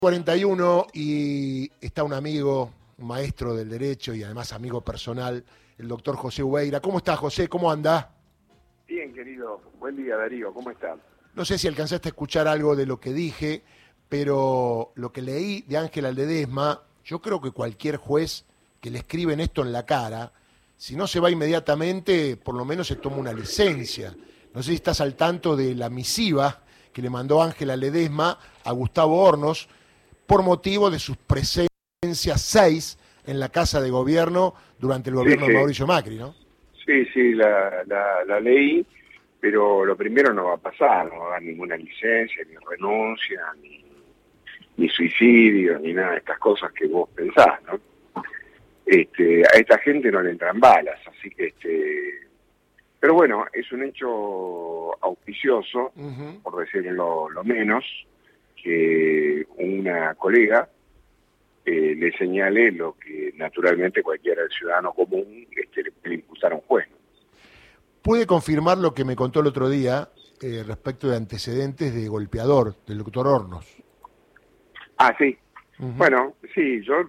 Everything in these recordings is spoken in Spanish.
41 y está un amigo, un maestro del derecho y además amigo personal, el doctor José Ubeira. ¿Cómo estás, José? ¿Cómo andás? Bien, querido. Buen día, Darío. ¿Cómo estás? No sé si alcanzaste a escuchar algo de lo que dije, pero lo que leí de Ángela Ledesma, yo creo que cualquier juez que le escriben esto en la cara, si no se va inmediatamente, por lo menos se toma una licencia. No sé si estás al tanto de la misiva que le mandó Ángela Ledesma a Gustavo Hornos por motivo de sus presencias 6 en la Casa de Gobierno durante el gobierno de Mauricio Macri, ¿no? Sí, la leí, pero lo primero no va a pasar, no va a dar ninguna licencia, ni renuncia, ni suicidio, ni nada de estas cosas que vos pensás, ¿no? A esta gente no le entran balas, así que pero bueno, es un hecho auspicioso, por decirlo lo menos, que una colega le señale lo que naturalmente cualquier ciudadano común le puede imputar a un juez. Pude confirmar lo que me contó el otro día respecto de antecedentes de golpeador del doctor Hornos. Ah, sí. Bueno, sí, yo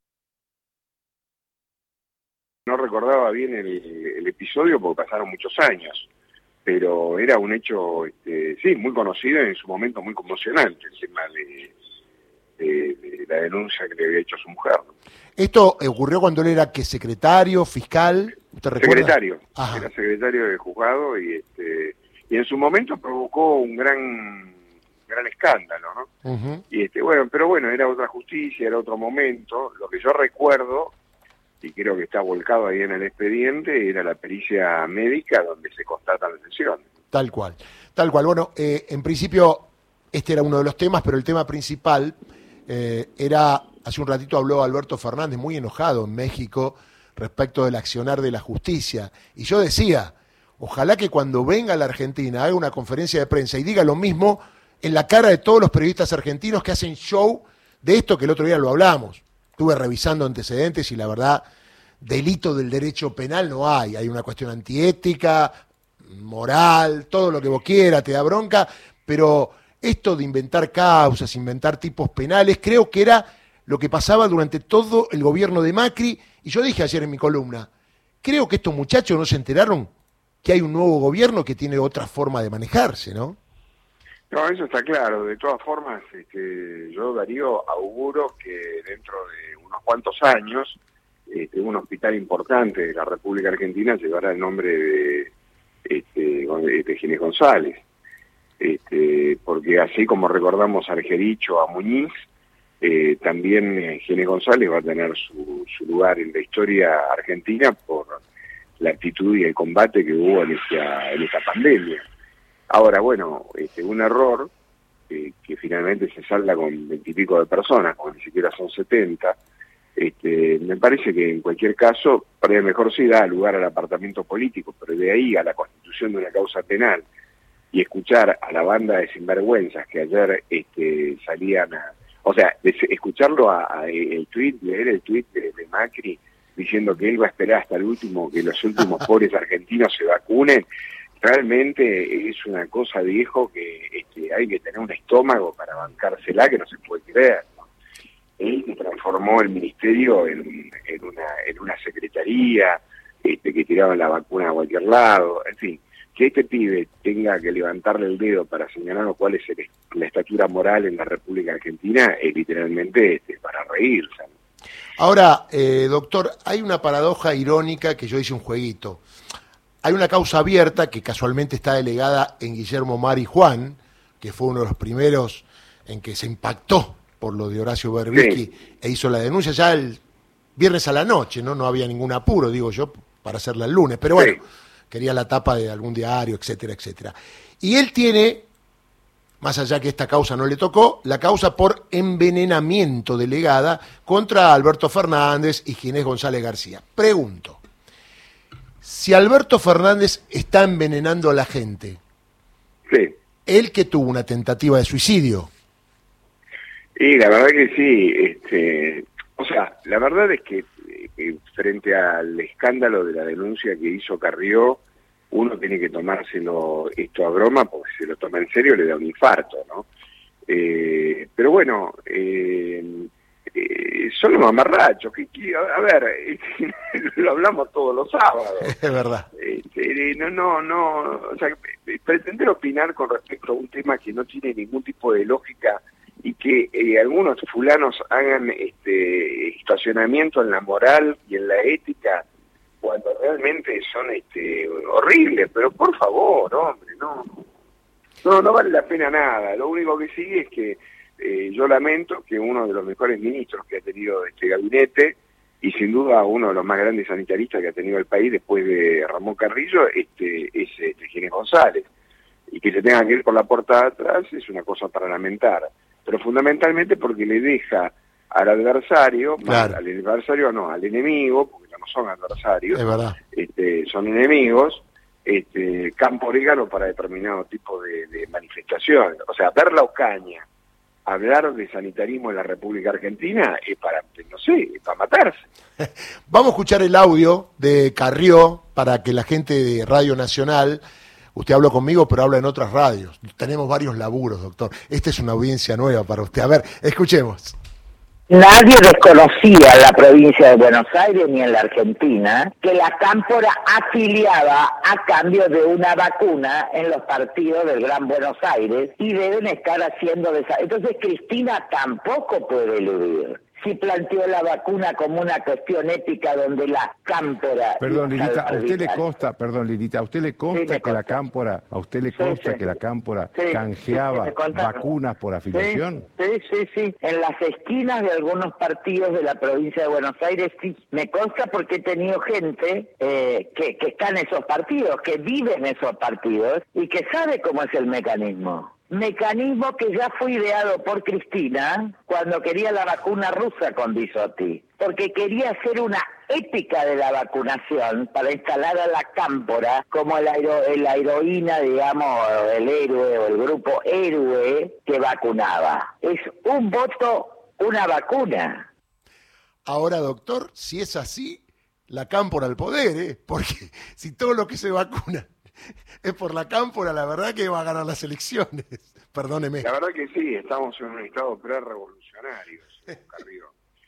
no recordaba bien el episodio porque pasaron muchos años, pero era un hecho, sí, muy conocido y en su momento muy conmocionante, el tema de la denuncia que le había hecho a su mujer. ¿Esto ocurrió cuando él era qué, secretario, fiscal? ¿Usted recuerda? Secretario. Ajá. Era secretario de juzgado y en su momento provocó un gran escándalo, ¿no? Y pero bueno, era otra justicia, era otro momento. Lo que yo recuerdo, y creo que está volcado ahí en el expediente, era la pericia médica donde se constatan las lesiones. Tal cual. Bueno, en principio este era uno de los temas, pero el tema principal era, hace un ratito habló Alberto Fernández, muy enojado en México respecto del accionar de la justicia. Y yo decía, ojalá que cuando venga a la Argentina haga una conferencia de prensa y diga lo mismo en la cara de todos los periodistas argentinos que hacen show de esto que el otro día lo hablamos. Estuve revisando antecedentes y la verdad, delito del derecho penal no hay. Hay una cuestión antiética, moral, todo lo que vos quieras, te da bronca, pero esto de inventar causas, inventar tipos penales, creo que era lo que pasaba durante todo el gobierno de Macri. Y yo dije ayer en mi columna, creo que estos muchachos no se enteraron que hay un nuevo gobierno que tiene otra forma de manejarse, ¿no? No, eso está claro. De todas formas, yo, Darío, auguro que dentro de unos cuantos años un hospital importante de la República Argentina llevará el nombre de Ginés González. Porque así como recordamos a Argerich o a Muñiz, también Ginés González va a tener su lugar en la historia argentina por la actitud y el combate que hubo en esta pandemia. Ahora, bueno, un error que finalmente se salda con 20 y pico de personas, como ni siquiera son 70, me parece que en cualquier caso, para mejor sí da lugar al apartamiento político, pero de ahí a la constitución de una causa penal y escuchar a la banda de sinvergüenzas que ayer salían escucharlo leer el tuit de Macri diciendo que él va a esperar hasta el último, que los últimos pobres argentinos se vacunen, realmente es una cosa, viejo, que hay que tener un estómago para bancársela que no se puede creer, ¿no? Él que transformó el ministerio en una secretaría, que tiraban la vacuna a cualquier lado, en fin, que este pibe tenga que levantarle el dedo para señalar cuál es la estatura moral en la República Argentina, es literalmente para reírse, ¿no? Ahora, doctor, hay una paradoja irónica que yo hice un jueguito. Hay una causa abierta que casualmente está delegada en Guillermo Mari Juan, que fue uno de los primeros en que se impactó por lo de Horacio Berbisky e hizo la denuncia ya el viernes a la noche, ¿no? No había ningún apuro, digo yo, para hacerla el lunes, pero bueno, quería la tapa de algún diario, etcétera, etcétera. Y él tiene, más allá que esta causa no le tocó, la causa por envenenamiento delegada contra Alberto Fernández y Ginés González García. Pregunto, si Alberto Fernández está envenenando a la gente, él que tuvo una tentativa de suicidio. Y la verdad que sí, la verdad es que frente al escándalo de la denuncia que hizo Carrió, uno tiene que tomárselo esto a broma, porque si se lo toma en serio le da un infarto, ¿no? Pero bueno, son los mamarrachos. A ver, lo hablamos todos los sábados. Es verdad. O sea, pretender opinar con respecto a un tema que no tiene ningún tipo de lógica y que algunos fulanos hagan estacionamiento en la moral y en la ética cuando realmente son horribles. Pero por favor, hombre, no vale la pena nada. Lo único que sigue es que yo lamento que uno de los mejores ministros que ha tenido este gabinete, y sin duda uno de los más grandes sanitaristas que ha tenido el país después de Ramón Carrillo, es Ginés González. Y que se tenga que ir por la puerta de atrás es una cosa para lamentar. Pero fundamentalmente porque le deja al adversario, claro. al enemigo, porque ya no son adversarios, es verdad. Son enemigos, campo orégano para determinado tipo de manifestaciones. O sea, ver la Ocaña hablar de sanitarismo en la República Argentina es para, no sé, es para matarse. Vamos a escuchar el audio de Carrió para que la gente de Radio Nacional, usted habló conmigo, pero habla en otras radios. Tenemos varios laburos, doctor. Esta es una audiencia nueva para usted. A ver, escuchemos. Nadie desconocía en la provincia de Buenos Aires ni en la Argentina que la Cámpora afiliaba a cambio de una vacuna en los partidos del Gran Buenos Aires y deben estar haciendo Entonces Cristina tampoco puede eludir. Si planteó la vacuna como una cuestión ética donde la Cámpora... Perdón, Lilita, ¿a usted le consta, que la Cámpora, que la Cámpora canjeaba vacunas por afiliación? Sí. En las esquinas de algunos partidos de la provincia de Buenos Aires, sí. Me consta porque he tenido gente que está en esos partidos, que vive en esos partidos y que sabe cómo es el mecanismo. Mecanismo que ya fue ideado por Cristina cuando quería la vacuna rusa con Bisotti, porque quería hacer una ética de la vacunación para instalar a la Cámpora como la heroína, digamos, el héroe o el grupo héroe que vacunaba. Es un voto, una vacuna. Ahora, doctor, si es así, la Cámpora al poder, porque si todo lo que se vacuna es por la Cámpora, la verdad que va a ganar las elecciones. Perdóneme. La verdad que sí, estamos en un estado pre-revolucionario, Carrillo.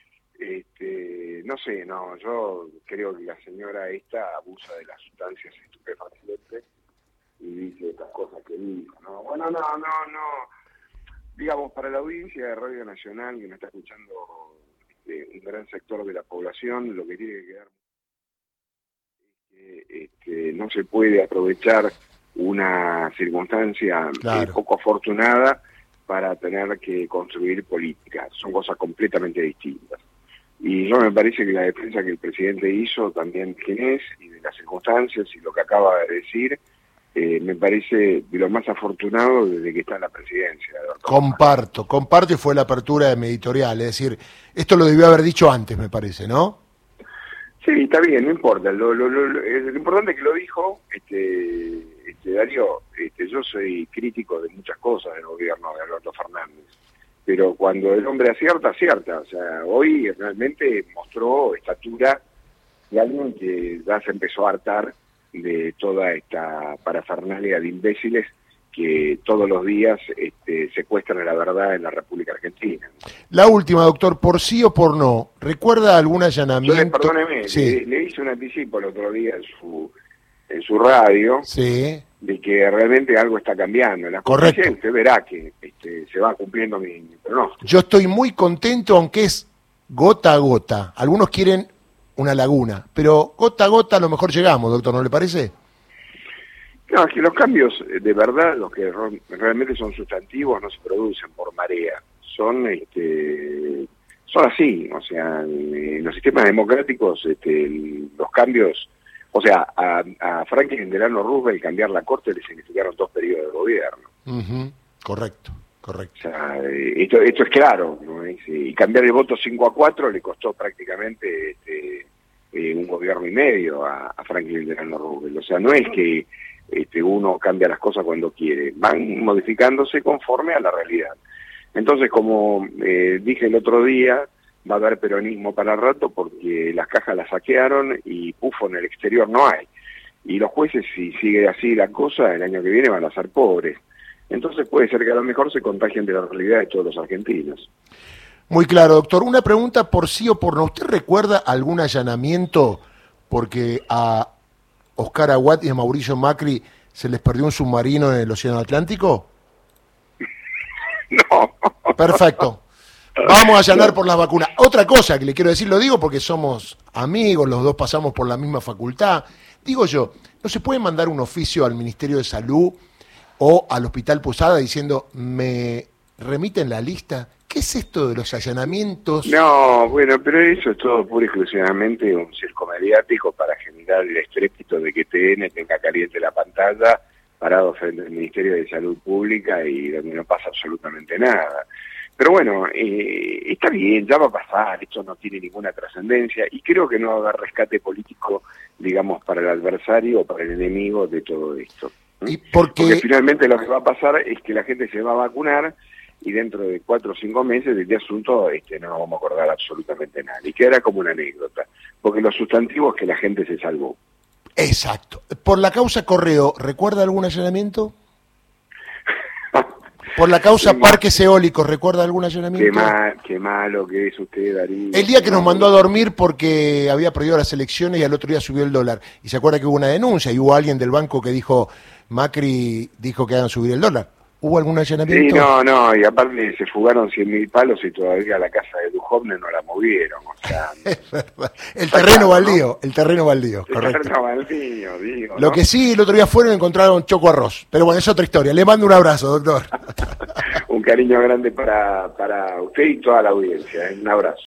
Yo creo que la señora esta abusa de las sustancias estupefacientes y dice estas cosas que dijo, ¿no? Bueno, no. Digamos, para la audiencia de Radio Nacional, que me está escuchando un gran sector de la población, lo que tiene que quedar no se puede aprovechar una circunstancia poco afortunada para tener que construir política. Son cosas completamente distintas. Y yo me parece que la defensa que el presidente hizo también quién es y de las circunstancias y lo que acaba de decir, me parece de lo más afortunado desde que está en la presidencia. Comparto y fue la apertura de mi editorial. Es decir, esto lo debió haber dicho antes, me parece, ¿no? Sí, está bien, no importa. Lo importante es que lo dijo, Darío. Yo soy crítico de muchas cosas del gobierno de Alberto Fernández, pero cuando el hombre acierta. O sea, hoy realmente mostró estatura de alguien que ya se empezó a hartar de toda esta parafernalia de imbéciles que todos los días secuestran la verdad en la República Argentina. La última, doctor, por sí o por no, ¿recuerda algún allanamiento? Perdóneme, sí. le hice un anticipo el otro día en su radio, sí, de que realmente algo está cambiando. En la correcto. Usted verá que se va cumpliendo mi pronóstico. Yo estoy muy contento, aunque es gota a gota. Algunos quieren una laguna, pero gota a gota a lo mejor llegamos, doctor, ¿no le parece? No, es que los cambios, de verdad, los que realmente son sustantivos, no se producen por marea. Son así, o sea, en los sistemas democráticos los cambios, o sea, a Franklin Delano Roosevelt cambiar la corte le significaron 2 periodos de gobierno. Uh-huh. Correcto. O sea, esto es claro, ¿no? Y cambiar el voto 5-4 le costó prácticamente un gobierno y medio a Franklin Delano Roosevelt. O sea, no es que uno cambia las cosas cuando quiere, van modificándose conforme a la realidad. Entonces, como dije el otro día, va a haber peronismo para rato porque las cajas las saquearon y pufo en el exterior no hay. Y los jueces, si sigue así la cosa, el año que viene van a ser pobres. entonces puede ser que a lo mejor se contagien de la realidad de todos los argentinos. Muy claro, doctor. Una pregunta por sí o por no. ¿Usted recuerda algún allanamiento porque a Oscar Aguad y a Mauricio Macri se les perdió un submarino en el Océano Atlántico? No. Perfecto. Vamos a allanar por las vacunas. Otra cosa que le quiero decir, lo digo porque somos amigos, los dos pasamos por la misma facultad. Digo yo, ¿no se puede mandar un oficio al Ministerio de Salud o al Hospital Posada diciendo, me remiten la lista? ¿Qué es esto de los allanamientos? No, bueno, pero eso es todo pura y exclusivamente un circo mediático para generar el estrépito de que TN tenga caliente la pantalla parado frente al Ministerio de Salud Pública y donde no pasa absolutamente nada. Pero bueno, está bien, ya va a pasar, esto no tiene ninguna trascendencia y creo que no va a haber rescate político, digamos, para el adversario o para el enemigo de todo esto. ¿Y porque finalmente lo que va a pasar es que la gente se va a vacunar y dentro de 4 o 5 meses de este asunto no nos vamos a acordar absolutamente nada. Y quedará como una anécdota, porque lo sustantivo es que la gente se salvó. Exacto. Por la causa Correo, ¿recuerda algún allanamiento? Por la causa Parques Eólicos, ¿recuerda algún allanamiento? Qué malo que es usted, Darío. El día que nos mandó a dormir porque había perdido las elecciones y al otro día subió el dólar. Y se acuerda que hubo una denuncia y hubo alguien del banco que dijo, Macri dijo que hagan subir el dólar. ¿Hubo algún allanamiento? Sí, no, y aparte se fugaron 100.000 palos y todavía la casa de Duhovne no la movieron, o sea... Es verdad. El terreno baldío, correcto. El terreno baldío, digo, Lo que sí, el otro día fueron y encontraron choco arroz. Pero bueno, es otra historia. Le mando un abrazo, doctor. Un cariño grande para usted y toda la audiencia. Un abrazo.